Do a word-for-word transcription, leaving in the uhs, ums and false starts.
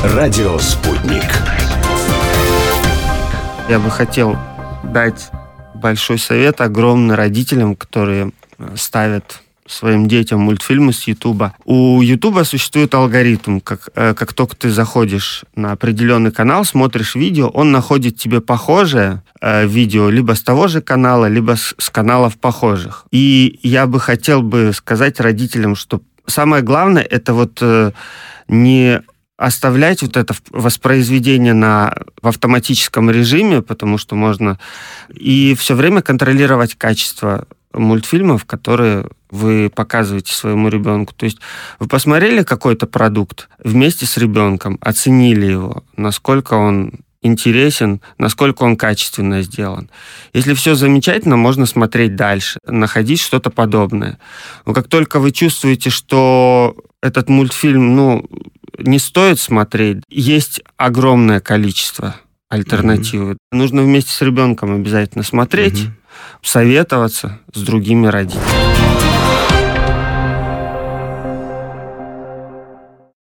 Радио «Спутник». Я бы хотел дать большой совет огромный родителям, которые ставят своим детям мультфильмы с Ютуба. У Ютуба существует алгоритм. Как, как только ты заходишь на определенный канал, смотришь видео, он находит тебе похожее э, видео либо с того же канала, либо с, с каналов похожих. И я бы хотел бы сказать родителям, что самое главное, это вот э, не оставлять вот это воспроизведение на, в автоматическом режиме, потому что можно, и все время контролировать качество мультфильмов, которые вы показываете своему ребенку. То есть вы посмотрели какой-то продукт вместе с ребенком, оценили его, насколько он интересен, насколько он качественно сделан. Если все замечательно, можно смотреть дальше, находить что-то подобное. Но как только вы чувствуете, что этот мультфильм, ну, не стоит смотреть, есть огромное количество альтернативы. Mm-hmm. Нужно вместе с ребенком обязательно смотреть, mm-hmm. советоваться с другими родителями.